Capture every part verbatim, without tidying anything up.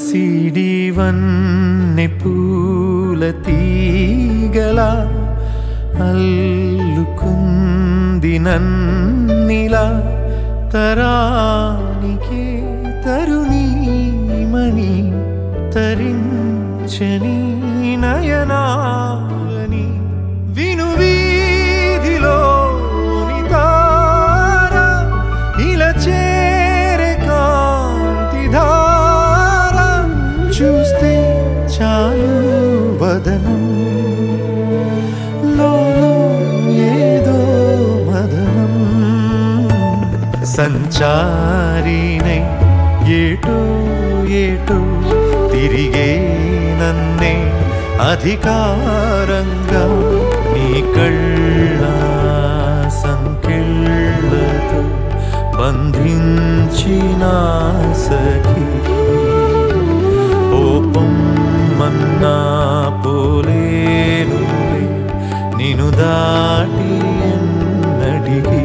పసిడి వన్నె పూల తీగలా అల్లుకుంది నన్నిలా తరానికే తరుణీమణి తరించని నయనాలని విను వీధిలోని తార ఇలా చేరే కాంతి ధార చూస్తే చాలు వదనం లోలో ఏదో మదనం సంచారినై ఏటో ఏటో తిరిగే నన్నే అధికారంగా నీ కళ్ళ సంకెళ్ళతో బంధించిన సఖీ కోపం మన్నా పోలేను నిన్ను దాటి ఎన్నటికీ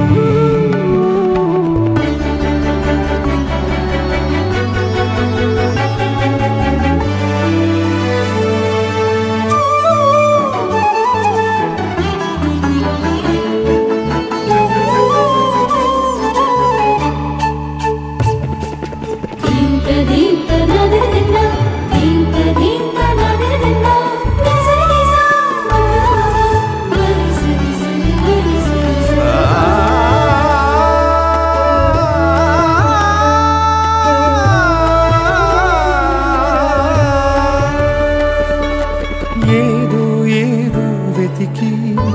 ఏదో ఏదో వెతికి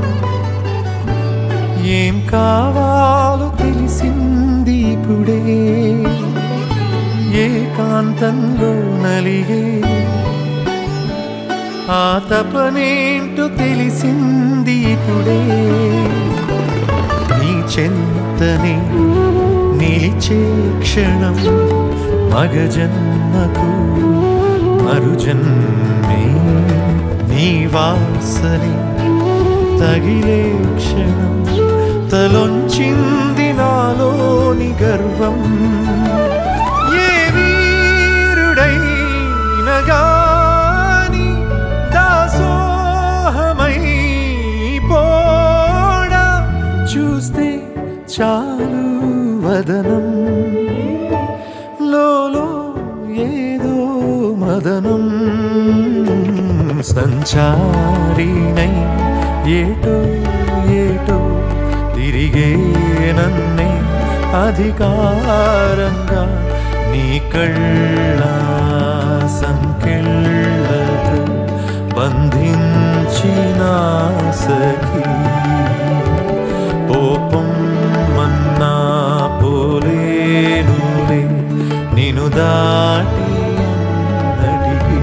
ఏం కావాలో తెలిసింది ఇప్పుడే ఏకాంతంలో నలిగే ఆ తపనేంటో తెలిసింది ఇప్పుడే నీ చెంతనే నిలిచే క్షణం మగజన్మకు మరుజన్మే నీ వాసని తగిలే క్షణం తలొంచింది నాలోని గర్వం ఏ వీరుడైనా గాని దాసోహమై పోడా చూస్తే చాలు వదనం లోలో ఏదో మదనం సంచారినై ఏటో ఏటో తిరిగే నన్నే అధికారంగా నీ కళ్ళ సంకెళ్ళతో బంధించిన సఖీ కోపం మన్నా పోలేనులే నిన్ను దాటి ఎన్నటికీ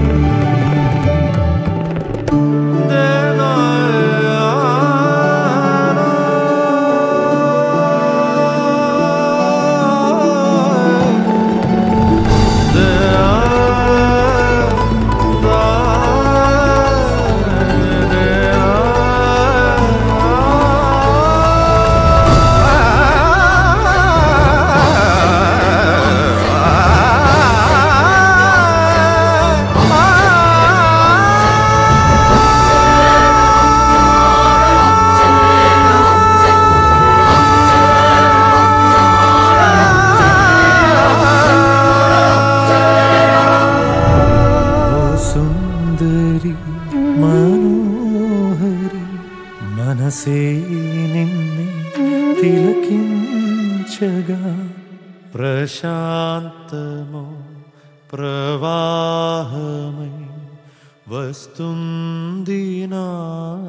మనోహరి మనసే నిన్నే తిలకించగా ప్రశాంతమో ప్రవాహమై వస్తుంది నా